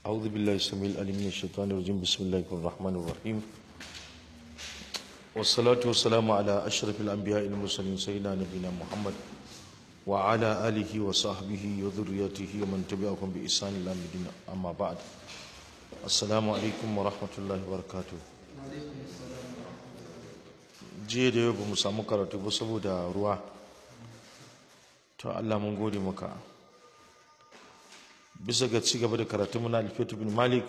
أعوذ بالله السميع العليم من الشيطان الرجيم بسم الله الرحمن الرحيم والصلاة والسلام على أشرف الأنبياء المرسلين سيدنا نبينا محمد وعلى آله وصحبه وذريته ومن تبعهم بإحسان إلى يوم الدين أما بعد السلام عليكم ورحمة الله وبركاته jiya da yau ba mu samu karatu ba saboda ruwa to Allah mun gode maka bisa ga ci gaba da karatu muna alfiyatu bin malik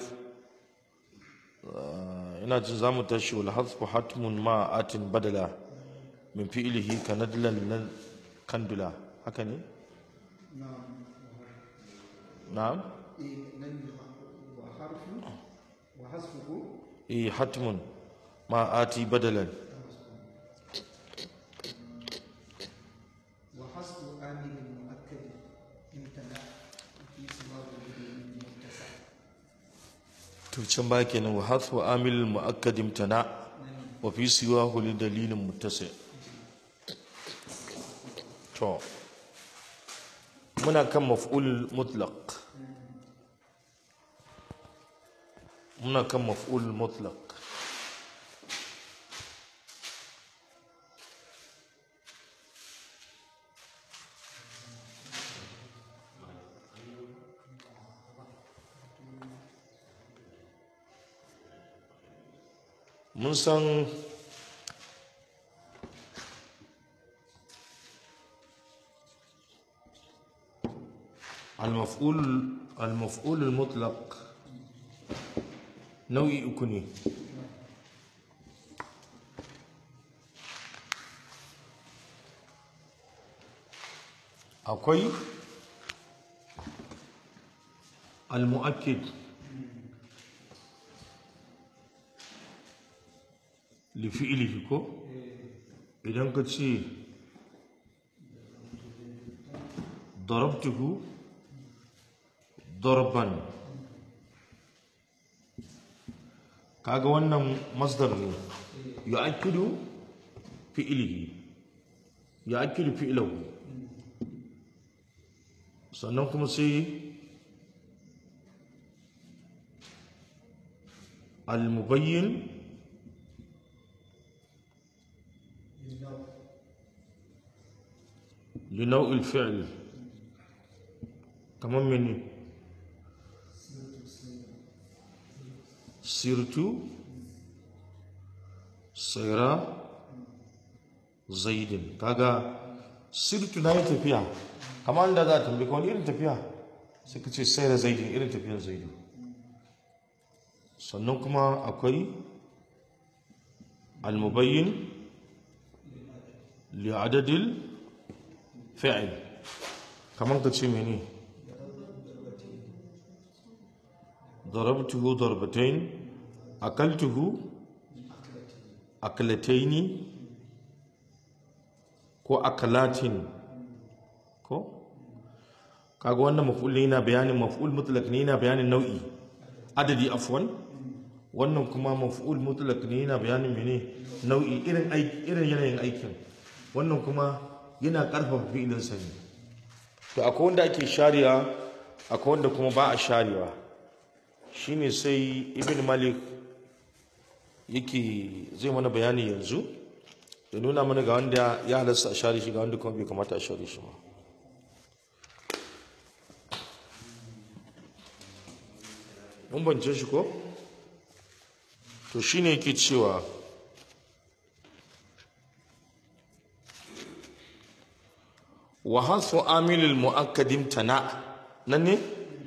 ina jin zamu tashi wal hasfu hatmun ma atin badala min fi'lihi kanadlan kandula haka ne na'am wa hasfuhu hatmun ma ati badalan to can ba kenan wa hathu amil muakkad imtana wa fi siwahu li dalilin muttasi to muna kan maf'ul mutlaq mun san al-maf'ul al-mutlaq nau'i uku ne akwai al-mu'akkid lifi'ilihi ko idan ka ce darabtuhu darban kaga wannan masdar ne yu'akkidu fi'ilihi yu'akkidu fi'lahu sannan kuma sai al-mubayyin لنوع الفعل كمان مني سرت سيرا زيد كاغا سرت ناي تفيا كمان da za ta tambaye wani irin tafiya sai ka ce sayra zaidin irin tafiyar zaidu sannan kuma akwai al-mubayyin li adadil فعل كمان تشي مني ضربته ضربتين أكلته أكلتين كو أكلاتين كو kaga wannan maf'ul ne yana bayanin maf'ul mutlaq ne yana bayanin nau'i adadi afwan wannan kuma maf'ul mutlaq ne yana bayanin mene nau'i irin yanayin aikin wannan kuma yana karfafa fi'ilin sa ne to akwai wanda ake sharewa akwai wanda kuma ba a sharewa shine sai ibn malik yake zai mana bayani yanzu da nuna mana ga wanda ya halasta a share shi ga wanda kuma bai kamata a share shi ba mun bance shi ko to shine yake cewa wa hasfu amilil mu'akkadim tana nan ne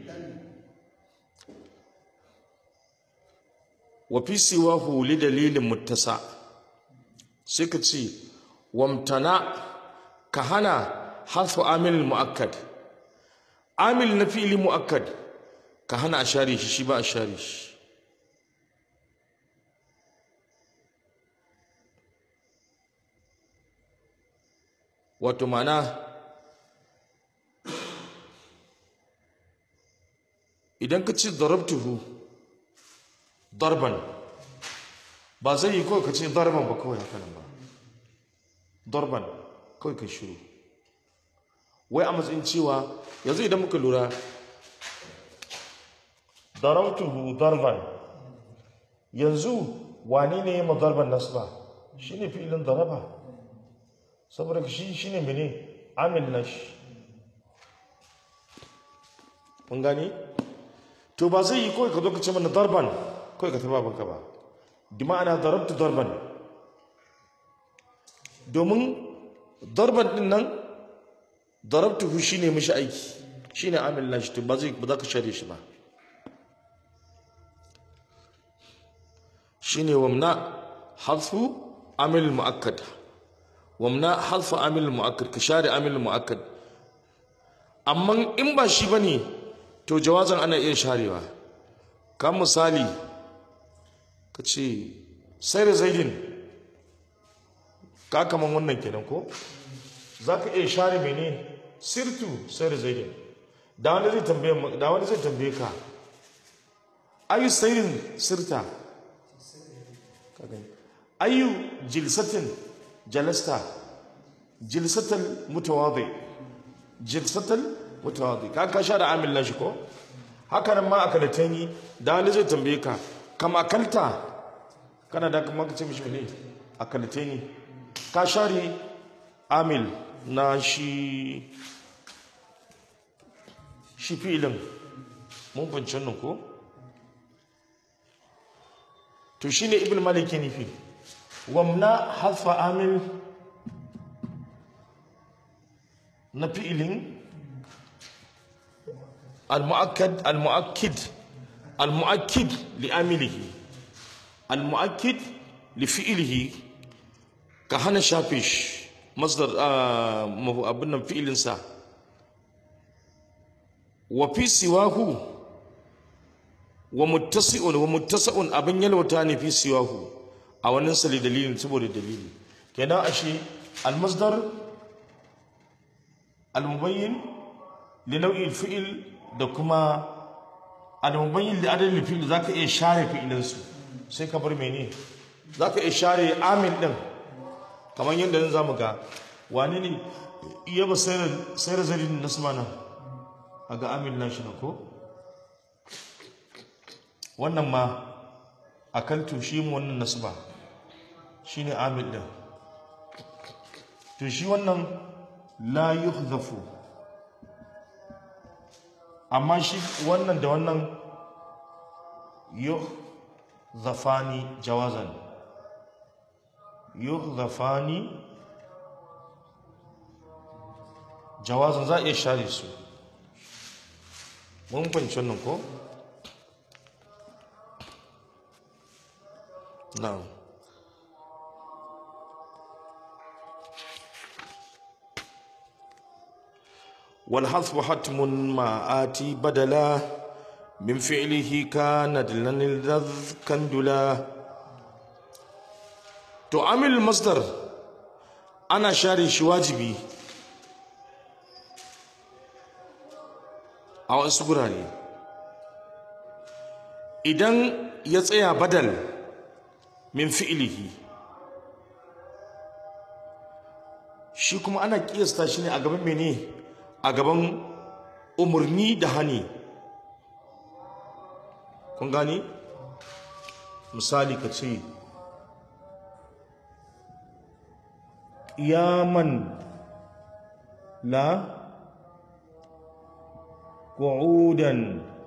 wa fi siwahu li dalilin muttasa sai ka ce wamtana ka hana hasfu amilil mu'akkad amil na fi'li mu'akkad ka hana a share shi ba a share shi wato mana idan ka ce darabtuhu darban ba zai yi kawai ka ce darban ba kawai haka nan ba darban kawai ka shiru wai a matsayin cewa yanzu idan muka lura darabtuhu darban yanzu wani ne ma darban nasba shine fi'ilin daraba saboda shi shine mene amil nash mun gani to ba zai yi kawai ka zo ka ce mana darban kawai ka taba banka ba bi ma'ana darabtu darban domin darban din nan darabtuhu shine mishi aiki shine amil nash to ba za ka share shi ba shine wamna hadfu amil muakkad wamna hadfu amil muakkad ka share amil muakkad amma in ba shi bane to jawazan ana iya sharewa kan misali ka ce sai da zaidin ka kaman wannan kenan ko za ka iya share mene sirtu sai da zaidin da wani zai tambaye ka ayu sairin sirta ayu jilsatin jalasta jilsatal mutawadi ka sha da amil nashi ko haka nan ma akalatani da wani zai tambaye ka kam akalta kana da kuma ka ce mishi ne akalatani ka share amil na shi fi'ilin mun fahimci nan ko to shine ibn malik ke nufi wamna hasfa amil na fi'ilin المؤكد لعامله المؤكد لفعله كهنا شافش مصدر abunnan fi'ilinsa wa fi siwahu wa muttasi'un abin yalwata ne fi siwahu a wannan sali dalilin saboda dalili kenan ashe al-masdar al-mubayyin li naw'i al-fi'l da kuma al-mubayyin li adad al-fi'l zaka iya share fi'ilin su sai ka bar mene zaka iya share amil din kamar yadda nan zamu ga wani ne iya ba sai razalin nasmana aga amil nashi na ko wannan ma akaltu shi mu wannan nasba shine amil din to shi wannan la yuhzafu amma shi wannan da wannan yuhzafani jawazan yuhzafani jawazan za a iya share su mun fahimci wannan ko na'am والحذف حتم ما آتي بدلا من فعله كان دلن الذ كندلا تعمل المصدر أنا شاري شي واجبي أو أسقراني إذن يتسيا بدل من فعله shi kuma ana kiyasta shi ne a gaban mene a gaban umarni da hani kun gani misali ka ce qiyaman la qu'udan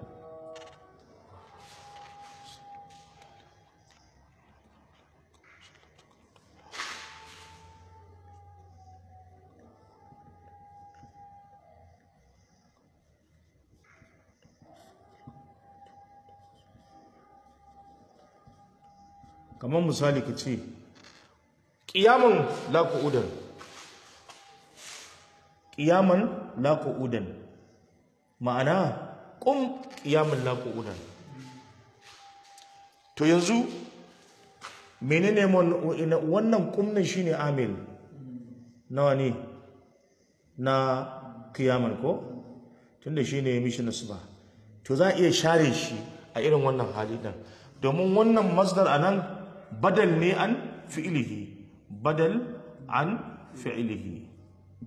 kamar misali ka ce ƙiyaman laƙu'udan ƙiyaman laƙu'udan ma'ana ƙum ƙiyaman laƙu'udan to yanzu menene wannan ƙumnin shine amil nawa ne na ƙiyaman ko tunda shine ya mishi nasu ba to za a iya share shi a irin wannan hali ɗin domin wannan masdar anan badal ne an fi'ilihi badal an fi'ilihi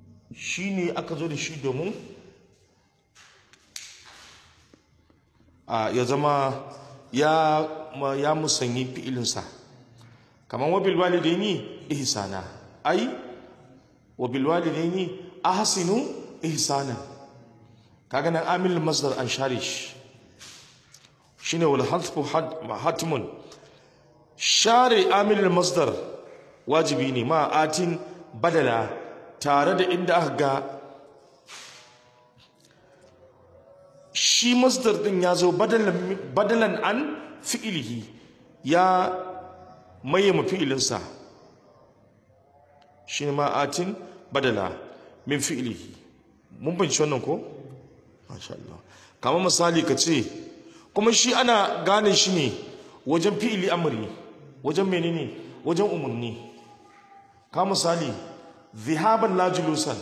shi ne aka zo da shi domin ya zama ya musanyi fi'ilinsa kamar wabil walidaini ihsana ai wabil walidaini ahsinu ihsana kaga nan amil masdar an share shi shine wal hadfu hatmun share amil masdar wajibi ne ma atin badala tare da inda aka ga shi masdar din ya zo badalan an fi'ilihi ya maye mafi'ilinsa shi ne ma'atin badala min fi'ilihi mun binci wannan ko? masha Allah kama misali ka ce kuma shi ana gane shi ne wajen fi'ili amri wajen menene wajen umarni ka misali zihaban la julusan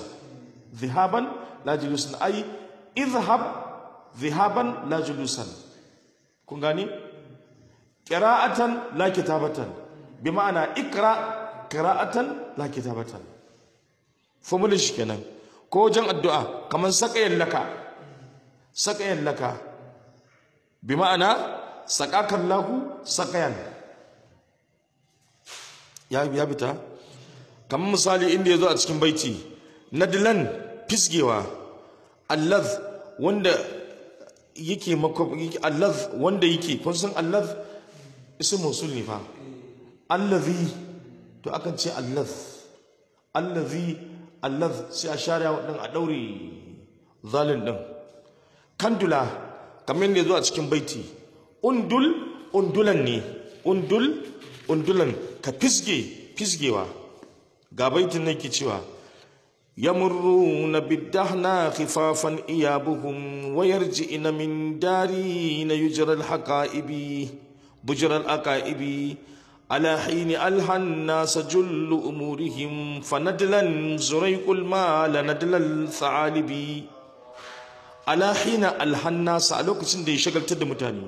ai izhab zihaban la julusan kun gani qira'atan la kitabatan bi ma'ana ikra qira'atan la kitabatan formula shi kenan ko wajen addu'a kaman saqayan laka bi ma'ana saqakan lahu saqayan ya bita kaman misali inda yazo a cikin baiti nadlan fisgewa allaz wanda yake allaz wanda yake kun san allaz ism mausul ne fa allazi to akan ce allaz sai a share din a daure zalin din kandula kamar ne zo a cikin baiti undulan ne undulan ka fisgewa ga baitin nake cewa يمرون بالدهنا خفافا إيابهم ويرجئن من دارين يجرى الحقائب بجرى الأقائب على حين ألهى الناس جل أمورهم فندلا زريق المال ندل الثعالب على حين ألهى الناس ألوك سندي شغل تدمتاني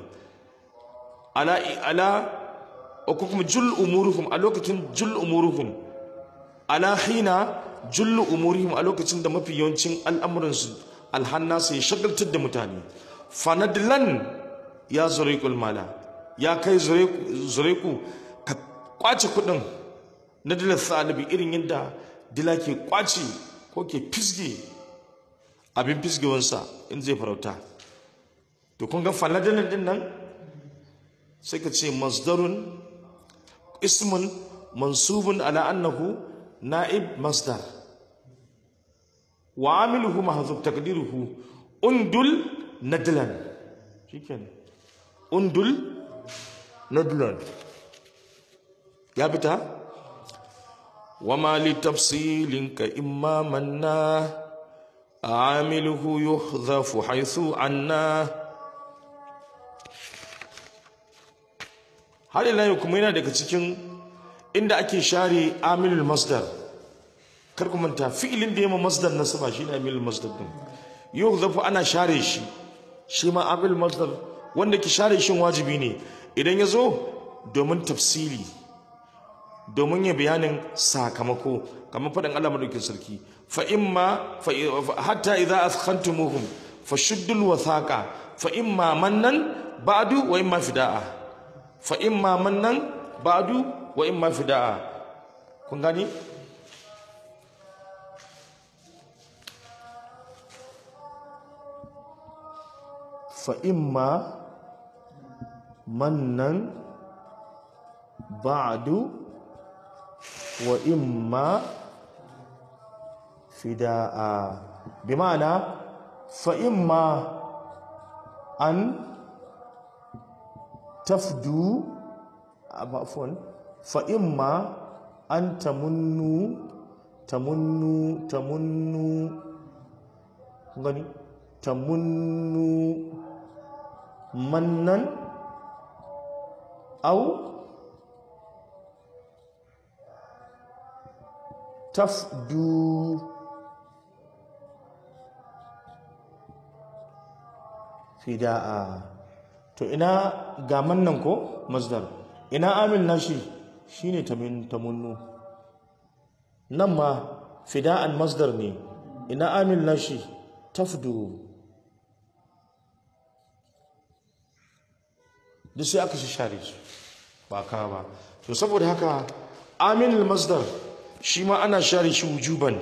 على أكوكم جل أمورهم ألوك جل أمورهم على حين jullu umurihim a lokacin da mafi yawancin al'amuransu alhannasu ya shagaltar da mutane fanadlan ya zuriqul mala ya kai zuriqu ka kwace kudin na dilar salibi irin yadda dila ke kwace ko ke fisge abin fisgewansa in zai farauta to kun ga fanadlan din nan sai ka ce masdarun ismun mansubun ala annahu نائب مصدر وعامله محذوف تقديره اندل ندلا شكرا اندل ندلا يا بتا وما لتفصيل كإما منا عامله يحذف حيث عنا har ila yau kuma yana daga cikin inda ake share amilul masdar kar ku manta fi'ilin da yema masdar nasaba shine amilul masdar din yau zafu ana share shi ma amilul masdar wanda ki share shin wajibi ne idan ya zo domin tafsili domin ya bayanin sakamako kamar faɗin Allah madaukakin sarki fa imma hatta idza athkhantumuhum fashuddul wathaqa fa imma mannan ba'du wa imma fidaa fa imma mannan ba'du wa imma fidaa kun gani fa imma mannan ba'du wa imma fidaa bima'ana fa imma an tafdu afwan fa imma an tamunnu gani tamunnu mannan aw tafdu fidaa to ina ga mannan ko masdar ina amil nashi shine tamunnu nan ma fida'an masdar ne ina amil nashi tafdu duk sai aka share su ba ka ba. To saboda haka amilul masdar shi ma ana share shi wujuban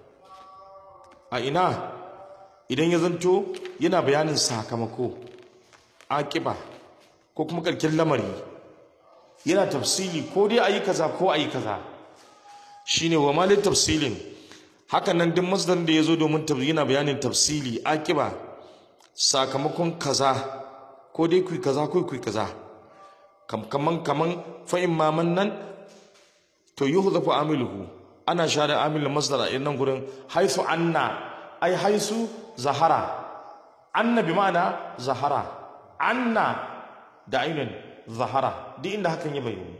a ina idan ya zanto yana bayanin sakamako akiba ko kuma karkin lamari, yana tafsili ko dai ayi kaza ko ayi kaza, shine wa malin tafsilin. Haka nan duk masdarin da yazo domin yana bayanin tafsili akiba sakamakon kaza ko dai kuyi kaza ko kuyi kaza, kaman fa imma nan to yuhzafu amiluhu, ana share amilul masdar a nan gurin haisu anna ai haisu zahara, anna bi ma'ana zahara, anna da ainin zahara duk inda hakan ya bayyana.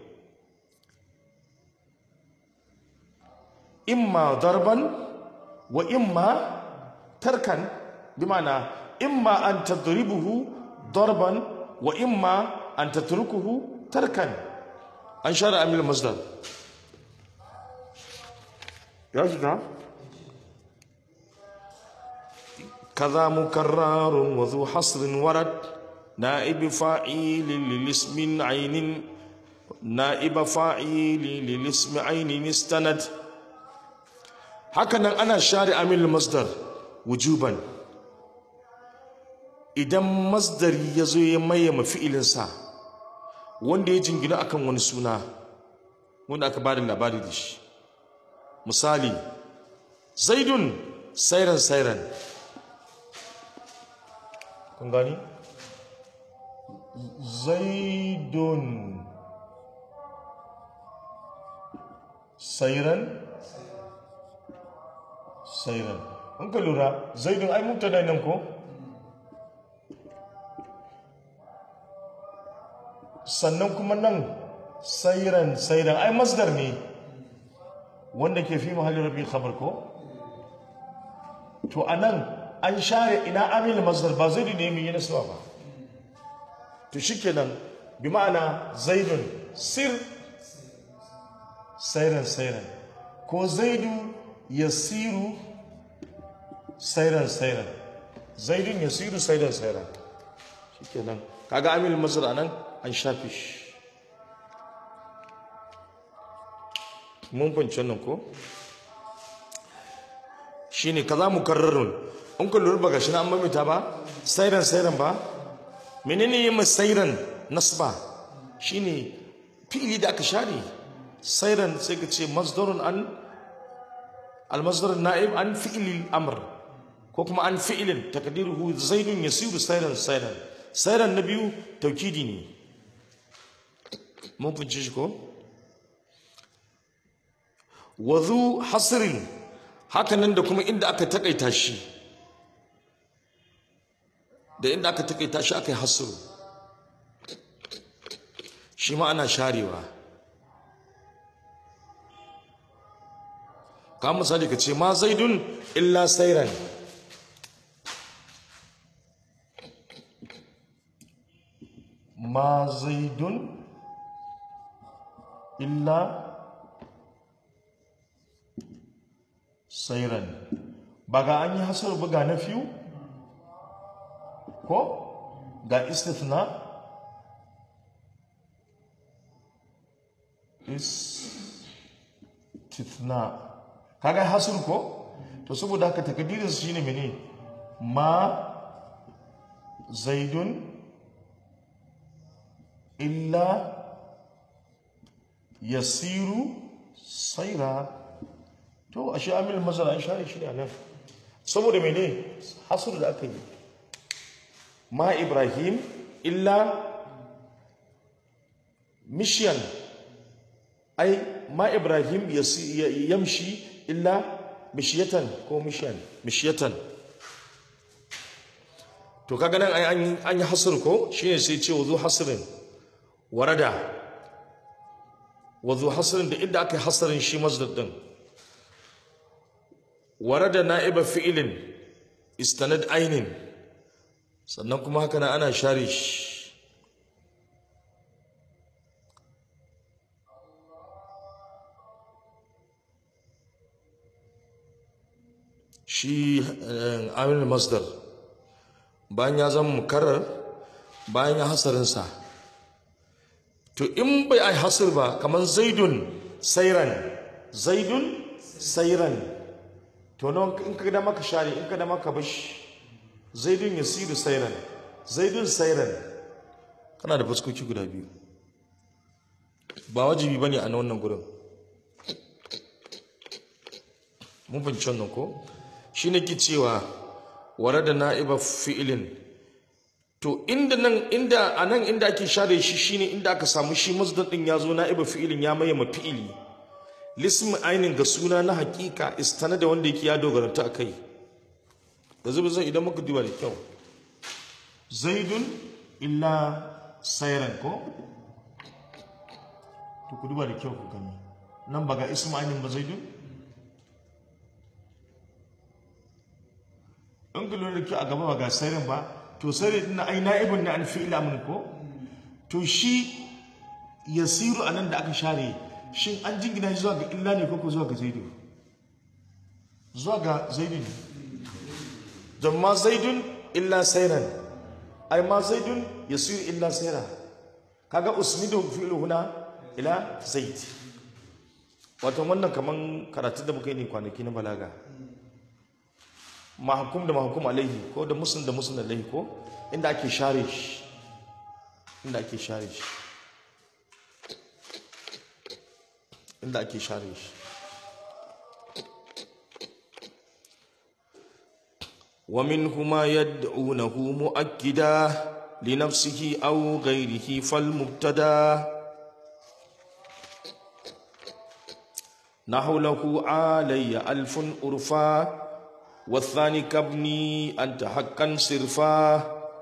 imma darban wa imma tarkan bi ma'ana imma an tadribuhu darban wa imma an tatrukuhu tarkan, an share amilul masdar. ya shiga kaza mukarrarun wa dhu hasrin warad na'ib fa'il lil ismi aynin na'ib fa'il lil ismi aynin istanad. hakanan ana share amilul masdar wujuban idan masdari yazo ya maye mafi'ilin sa wanda ya jingina akan wani suna wanda aka bada labari da shi. misali zaidun sairan sairan, kun gani zaidun sairan sairan, in ka lura zaidun ai mubtada nan ko, sannan kuma nan sairan sairan ai masdar ne wanda ke fi mahallin rabi khabar ko. to anan an share ina amil masdar ba zaidu ne mai nasaba ba. to shikenan bi ma'ana zaidun sir sairan sairan ko zaidu yasiru sairan sairan, zaidun yasiru sairan sairan, shikenan kaga amil masdar anan an shafe shi. mun fahimci nan ko shine kaza mukarrarun. in ka lura ba gashi na an mamita ba sairan sairan ba, menene yin sairan nasba shine fi'ili da aka share. sairan sai ka ce masdarun an al-masdar na'ib an fi'il amr ko kuma an fi'ilin takdiruhu zaidun yasiru sairan sairan. sairan na biyu taukidi ne, mun fahimci shi ko. wazu hasrin hakanan da kuma inda aka takaita shi da inda aka takaita shi aka yi hasru shi ma ana sharewa. ka misali ka ce ma zaidun illa sairan, ma zaidun illa sairan, ba ga an yi hasar ba ga nafiyu ko ga istithna kaga hasar ko. to saboda haka takdirin shi ne mene ma zaidun illa yasiru saira. to ashe amil masdar an share shi ne anan saboda mene hasr da aka yi. ma ibrahim illa mishyan, ai ma ibrahim yamshi illa mishiyatan ko mishiyatan. to kaga nan an yi hasr ko shine sai ce wuzu hasrin warada, wuzu hasrin da inda aka yi hasrin shi masdar din. warada na'iba fi'ilin istanad ainin, sannan kuma haka nan ana share shi amil masdar bayan ya zama mukarrar bayan ya hasarinsa to in bai ai hasr ba kaman zaidun sairan to nan in ka da maka share in ka da maka bashi zaidun yasiru sairan zaidun sairan kana da fuskoki guda biyu ba wajibi bane a wannan gurin mun fahimci wannan ko shine ke cewa warada na'iba fi'ilin to inda ake share shi shine inda aka samu shi masdar din yazo na'iba fi'ilin ya maye mafi'ili lism ainin ga suna na hakika da wanda yake ya dogaranta akai da zuba zan idan muka duba da kyau zaidun illa sayran ko to ku duba da kyau ku gani nan ba ga ism ainin ba zaidun in ku lura da kyau a gaba ba ga sayran ba to sayran din ai na'ibun na an fi'il amr ko to shi yasiru anan da aka share shin an jingina zuwa ga illa ne ko zuwa ga zaidu zuwa ga zaidu ne don ma zaidun illa sayran ai ma zaidun yasiru illa sayra kaga usnidu fi'lu huna ila zaid wato wannan kaman karatu da muka yi ne kwanaki na balaga mahkum da mahkum alaihi ko da muslim da muslim alaihi ko inda ake share shi inda ake share shi inda ake share shi wa minhuma yad'unahu mu'akkida li nafsihi aw ghayrihi fal mubtada nahu lahu alayya alfun urfa والثاني كابني أنت حقا صرفا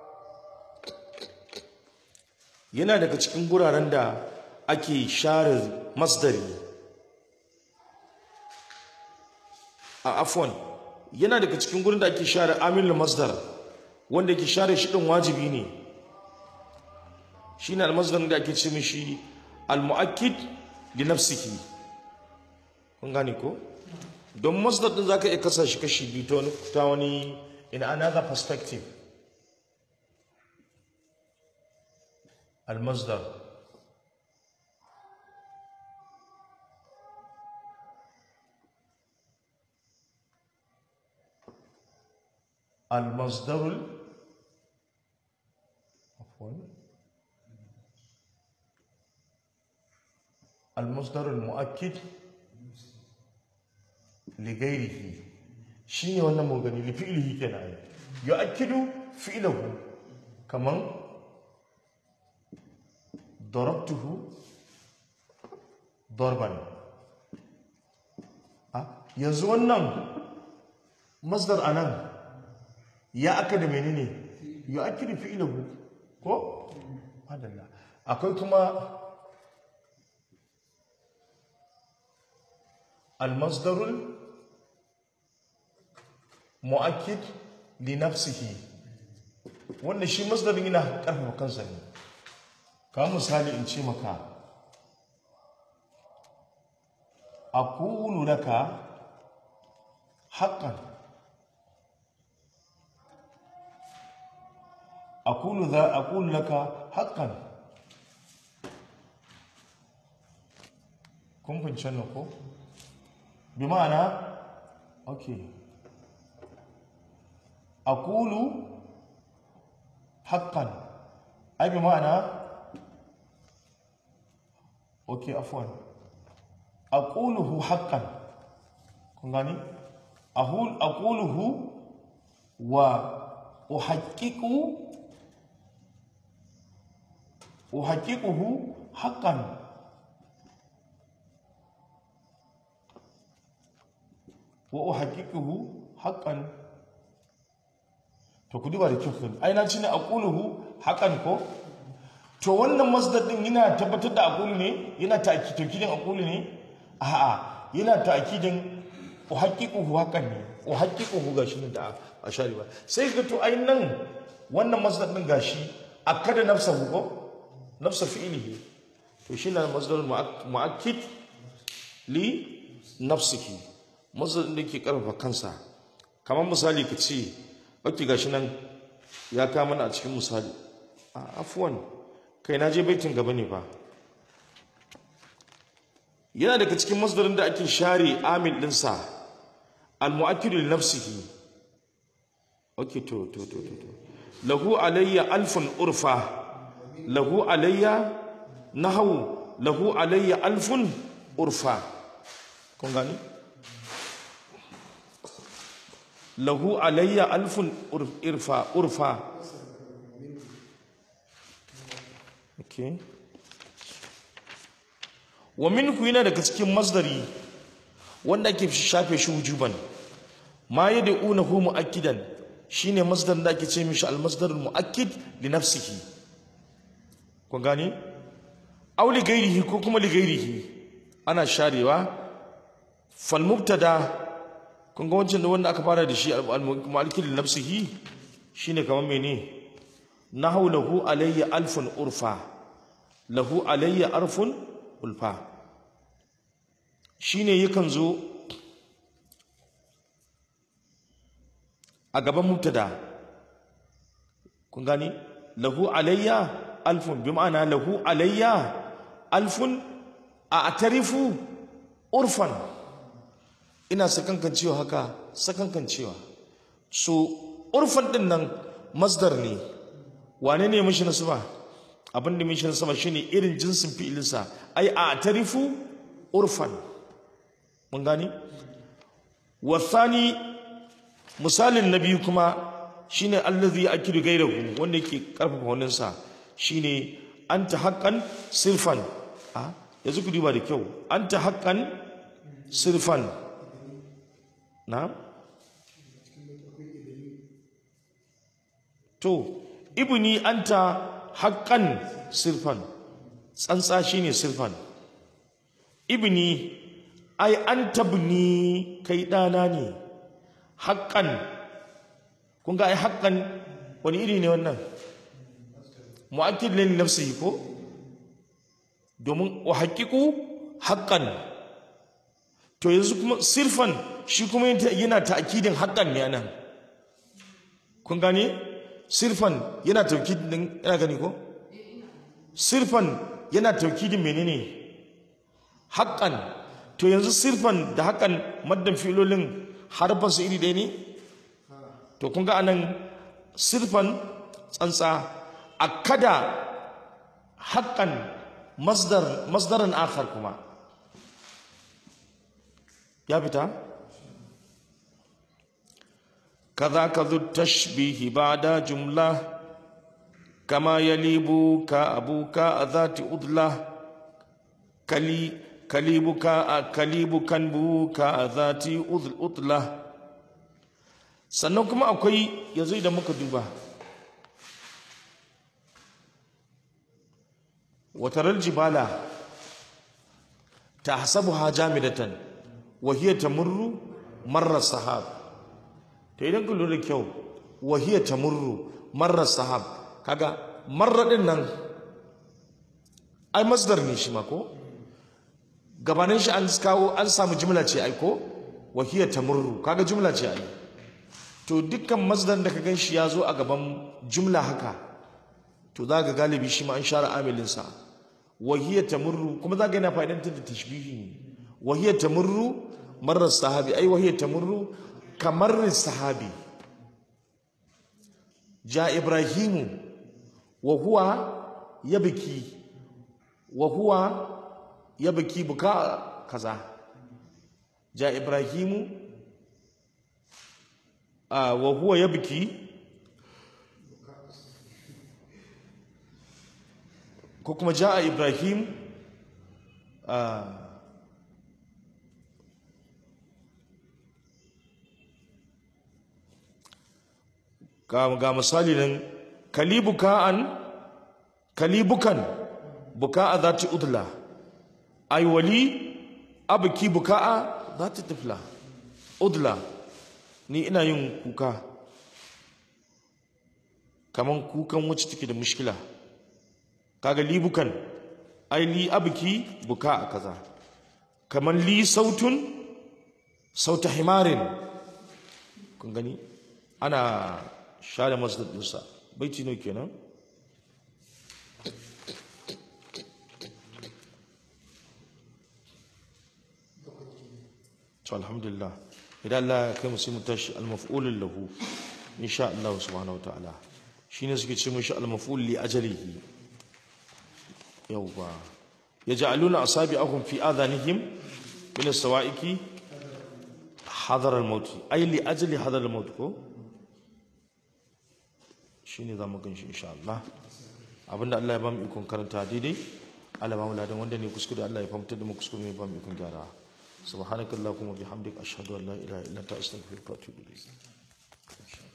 yana daga cikin guraren da ake share masdari afwan yana daga cikin gurin da ake share amil masdar wanda yake share shi din wajibi ne shine al-masdar da ake ce mishi al-mu'akkid li nafsihi kun gane ko don masdar din zaka iya kasa shi kashi biyu ta wani in another perspective al-masdar المصدر عفوا المصدر المؤكد لغيره شيء وانا مغني لفعله كنا يؤكد فعله كمان ضربته ضربا yanzu wannan masdar anan ya aka da menene ya akiri fi'lahu ko madalla akwai kuma al-masdarul mu'akkid li nafsihi wannan shi masdarin yana karfafa kansa ne kamar misali in ce maka aqulu laka haqqan أقول لك حقا كم بنشنوكو بمعنى أوكي أقول حقا أي بمعنى أوكي عفوا أقوله حقا كم غني أقوله أحققه حقا وأحققه حقا to ku duba da kyau ai na ci ne aquluhu haqqan ko to wannan masdar din yana tabbatar da aqulu ne yana ta'kidin aqulu ne a'a yana ta'kidin uhaqqiquhu haqqan ne uhaqqiquhu gashi ne da ashari ba sai ga to ai nan wannan masdar din gashi akada nafsahu ko نفس فعله وشيل المصدر المؤكد لنفسه مصدر اللي ke karfafa kansa kamar misali kace okay gashi nan ya ka mana a cikin misali afwan kai na je baitin gaba ne fa yana daga cikin masdarin da ake share amil dinsa al-mu'akkidu li nafsihi. Okay, to lahu alayya alfun urfa, lahu alayya nahawu, lahu alayya alfun urfa. Kun gani? lahu alayya alfun urfa. Okay. Wa minhu yana daga cikin masdari wanda ake shafe shi wujuban ma yad'unahu mu'akkidan, shine masdar da ake ce mishi al-masdar al-mu'akkid li nafsihi. kun gani aw li ghairihi ko kuma li ghairihi ana sharewa. fal mubtada kun ga wancan wanda aka fara da shi al-mu'akkid li nafsihi shine kamar mene nahu lahu alayya alfun urfa, lahu alayya arfun ulfa. shine yakan zo a gaban mubtada. kun gani lahu alayya alfun bi ma'ana lahu alayya alfun a atarifu urfan, ina sakankancewa haka sakankancewa. so urfan din nan masdar ne. wane ne mishi nasaba? abin da mishi nasaba shine irin jinsin fi'ilinsa, ai a atarifu urfan. mun gani wasani misalin na biyu kuma shine allazi akidu gairahu, wanda yake karfafa wannan sa shine anta haqqan sirfan. yanzu ku duba da kyau, anta haqqan sirfan. na to ibni anta haqqan sirfan, tsantsa shine sirfan. ibni ai anta ibni, kai dana ne. haqqan kun ga ai haqqan wani iri ne wannan? mu'akkid lin nafsihi ko, domin wa haqiqu haqqan. to yanzu kuma sirfan shi kuma yana ta'kidin haqqan ne anan. kun gane sirfan yana ta'kidin, ina gani ko sirfan yana ta'kidin menene? haqqan. to yanzu sirfan da haqqan maddan filolin harfan su iri ɗaya ne. to kun ga anan sirfan tsantsa, akada haqqan masdaran akhar kuma ya fita. kaza kadhu tashbihi ba'da jumla kama yalibu ka abuka azati udla kalibukan buka azati udla. sannan kuma akwai yanzu idan muka duba wataral jibala tahsabuha jamidatan wa hiya tamurru marra sahab. to idan ku lura kyau wa hiya tamurru marra sahab, kaga marra din nan ai masdar ne shi ma ko, gabanin shi an kawo an samu jumla ce ai ko, wa hiya tamurru kaga jumla ce ai. to dukkan masdar da ka gan shi ya zo a gaban jumla haka, to za ga galibi shi ma an share amilinsa. wahiyar tamurru kuma za ga yana fa'idantar da tashbihi ne. wahiyar tamurru marar sahabi, ai wahiyar tamurru kamar sahabi. ja ibrahimu wa huwa yabki, wa huwa yabki buka kaza. ja ibrahimu wa huwa yabki ko kuma ja'a ibrahim ga misali nan kalibukan buka'a zati udla, ay wali abki buka'a zati tifla udla, ni ina yin kuka kaman kukan wacce take da mushkila. kaga libukan ai li abki buka a kaza, kaman li sauta himarin. kun gani ana share masdar dinsa. baiti ne kenan. to alhamdulillah idan Allah ya kai mu sai mu tashi al-maf'ulul lahu insha Allah subhanahu wataala shine suke ce mishi al-maf'ul li ajalihi yawwa yaj'aluna asabi'ahum fi adhanihim min as-sawa'iki hadar al-maut ay li ajli hadar al-maut ko shine zamu ganshi insha Allah abinda Allah ya ba mu ikon karanta daidai Allah ba mu ladan wanda ne kuskure Allah ya famtar da mu kuskure ne ba mu ikon gyara subhanakallahumma bihamdika ashhadu an la ilaha illa anta astaghfiruka wa atubu ilayk